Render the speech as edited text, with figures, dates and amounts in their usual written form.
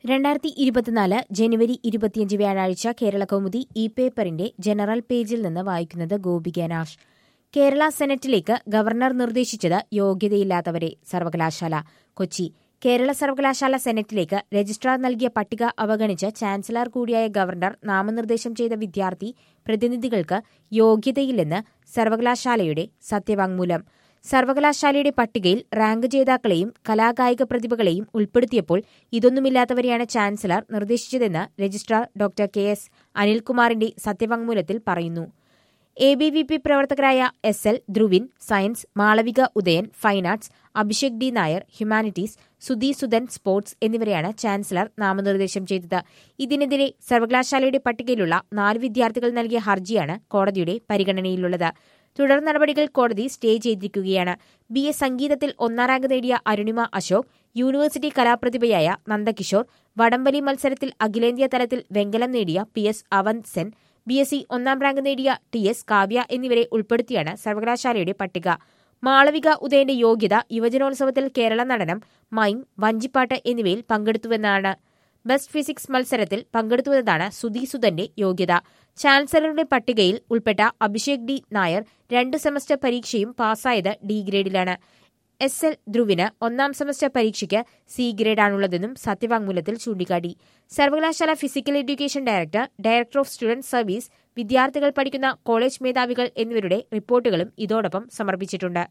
2024 ജനുവരി 25 വ്യാഴാഴ്ച കേരളകൗമുദി ഇ പേപ്പറിന്റെ ജനറൽ പേജിൽ നിന്ന് വായിക്കുന്നത് ഗോപിക നാഷ്. കേരള സെനറ്റിലേക്ക് ഗവർണർ നിർദ്ദേശിച്ചത് യോഗ്യതയില്ലാത്തവരെ സർവകലാശാല. കൊച്ചി. കേരള സർവകലാശാല സെനറ്റിലേക്ക് രജിസ്ട്രാർ നൽകിയ പട്ടിക അവഗണിച്ച് ചാൻസലർ കൂടിയായ ഗവർണർ നാമനിർദ്ദേശം ചെയ്ത വിദ്യാർത്ഥി പ്രതിനിധികൾക്ക് യോഗ്യതയില്ലെന്ന് സർവകലാശാലയുടെ സത്യവാങ്മൂലം. സർവകലാശാലയുടെ പട്ടികയിൽ റാങ്ക് ജേതാക്കളെയും കലാകായിക പ്രതിഭകളെയും ഉൾപ്പെടുത്തിയപ്പോൾ ഇതൊന്നുമില്ലാത്തവരെയാണ് ചാൻസലർ നിർദ്ദേശിച്ചതെന്ന് രജിസ്ട്രാർ ഡോക്ടർ കെ.എസ്. അനിൽകുമാറിന്റെ സത്യവാങ്മൂലത്തിൽ പറയുന്നു. ABVP പ്രവർത്തകരായ SL Dhruvin science, Malavika Udayan fine arts, Abhishek D Nair humanities, Sudhi Sudhan sports എന്നിവരെയാണ് ചാൻസലർ നാമനിർദ്ദേശം ചെയ്തത്. ഇതിനെതിരെ സർവകലാശാലയുടെ പട്ടികയിലുള്ള 4 വിദ്യാർത്ഥികൾ നൽകിയ ഹർജിയാണ് കോടതിയുടെ പരിഗണനയിലുള്ളത്. തുടർ നടപടികൾ കോടതി സ്റ്റേ ചെയ്തിരിക്കുകയാണ്. BA സംഗീതത്തിൽ 1ാം റാങ്ക് നേടിയ അരുണിമ അശോക്, യൂണിവേഴ്സിറ്റി കലാപ്രതിഭയായ നന്ദകിഷോർ, വടംവലി മത്സരത്തിൽ അഖിലേന്ത്യാ തലത്തിൽ വെങ്കലം നേടിയ PS അവന്ത് സെൻ, BSc 1ാം റാങ്ക് നേടിയ TS കാവ്യ എന്നിവരെ ഉൾപ്പെടുത്തിയാണ് സർവകലാശാലയുടെ പട്ടിക. മാളവിക ഉദയന്റെ യോഗ്യത യുവജനോത്സവത്തിൽ കേരള നടനം, മൈം, വഞ്ചിപ്പാട്ട് എന്നിവയിൽ പങ്കെടുത്തുവെന്നാണ്. ബെസ്റ്റ് ഫിസിക്സ് മത്സരത്തിൽ പങ്കെടുത്തുവെന്നതാണ് സുധി സുധന്റെ യോഗ്യത. ചാൻസലറുടെ പട്ടികയിൽ ഉൾപ്പെട്ട അഭിഷേക് ഡി നായർ 2 സെമസ്റ്റർ പരീക്ഷയും പാസ്സായത് D ഗ്രേഡിലാണ്. SL ധ്രുവിന് 1ാം സെമസ്റ്റർ പരീക്ഷയ്ക്ക് C ഗ്രേഡാണുള്ളതെന്നും സത്യവാങ്മൂലത്തിൽ ചൂണ്ടിക്കാട്ടി. സർവകലാശാല physical education director, director of student service, വിദ്യാർത്ഥികൾ പഠിക്കുന്ന കോളേജ് മേധാവികൾ എന്നിവരുടെ റിപ്പോർട്ടുകളും ഇതോടൊപ്പം സമർപ്പിച്ചിട്ടുണ്ട്.